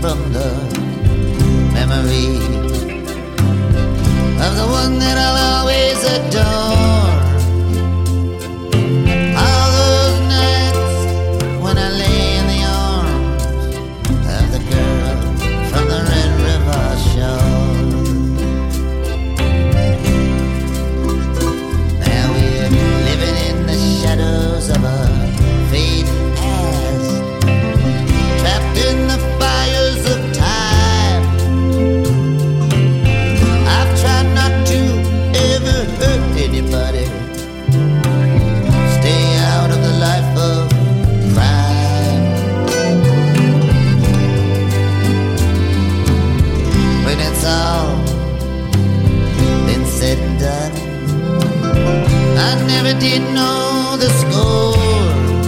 from the memory of the one that I'll always adore. All those nights when I lay in the arms of the girl from the Red River shore. Now we're living in the shadows of a fading past, trapped in the fires of time. I've tried not to ever hurt anybody, stay out of the life of crime. When it's all been said and done, I never did know the score.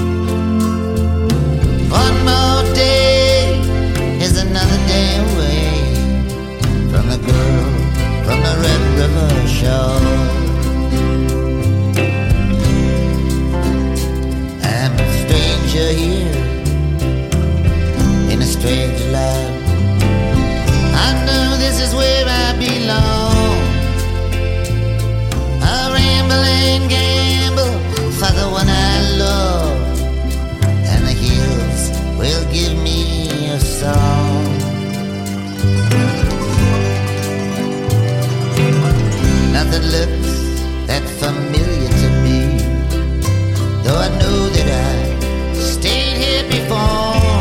One more day is another day away from the girl from the Red River shore. I'm a stranger here in a strange land. I know this is where I belong. I'll ramble and gamble for the one I love, and the hills will give me a song. Nothing looks that familiar to me, though I know that I stayed here before.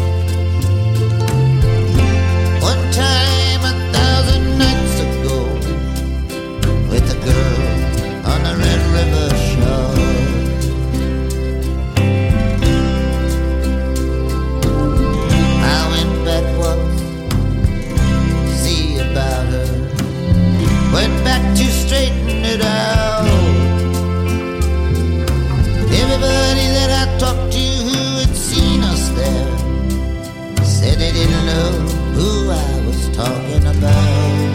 One time 1,000 nights ago, with a girl on the Red River shore. I went back once to see about her, went back to straighten it out. Everybody that I talked to who had seen us there said they didn't know who I was talking about.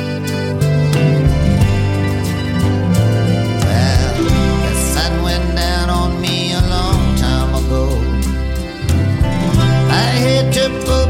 Well, the sun went down on me a long time ago. I had to pull